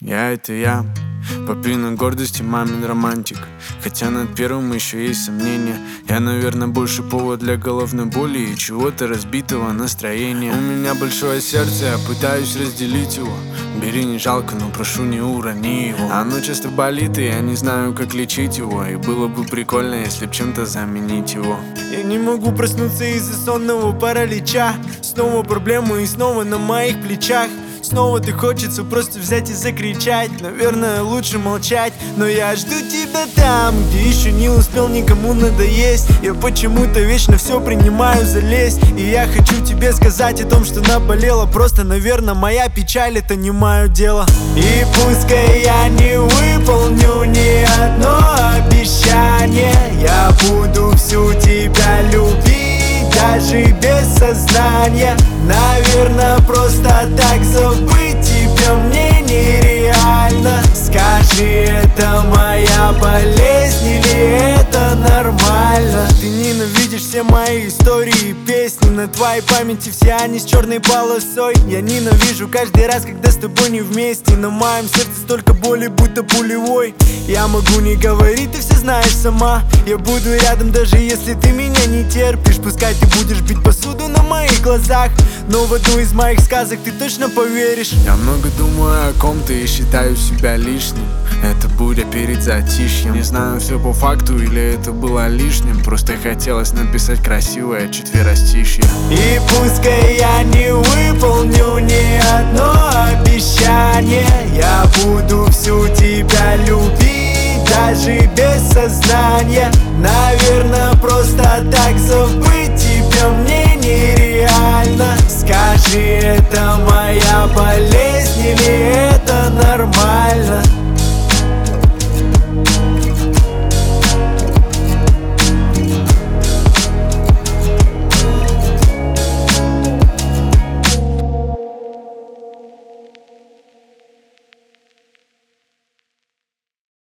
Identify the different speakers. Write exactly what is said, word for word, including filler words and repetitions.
Speaker 1: Я — это я, папина гордости, мамин романтик. Хотя над первым еще есть сомнения. Я, наверное, больше повод для головной боли и чего-то разбитого настроения. У меня большое сердце, я пытаюсь разделить его. Бери, не жалко, но прошу, не урони его. Оно часто болит, и я не знаю, как лечить его. И было бы прикольно, если б чем-то заменить его. Я не могу проснуться из-за сонного паралича. Снова проблемы и снова на моих плечах. Снова ты хочется просто взять и закричать. Наверное, лучше молчать. Но я жду тебя там, где еще не успел никому надоесть. Я почему-то вечно все принимаю за лесть. И я хочу тебе сказать о том, что наболело. Просто, наверное, моя печаль — это не мое дело. И пускай я не выполню ни одно обещание, я буду всю тебя любить, даже без сознания. Наверное, просто так забыть тебя мне нереально. Скажи, это моя болезнь или это нормально? Ты ненавидишь все мои истории и песни. На твоей памяти все они с черной полосой. Я ненавижу каждый раз, когда с тобой не вместе. На моем сердце столько боли, будто пулевой. Я могу не говорить, ты все знаешь сама. Я буду рядом, даже если ты меня не терпишь. Пускай ты будешь бить посуду на моих глазах, но в одну из моих сказок ты точно поверишь. Я много думаю о ком-то и считаю себя лишним. Это буря перед затишьем. Не знаю, все по факту или это было лишним. Просто хотелось написать красивое четверостишье. И пускай я не выполню ни одно обещание, я буду всю тебя любить, даже без сознания. Наверное, просто так забыть тебя мне нереально. Скажи, это моя болезнь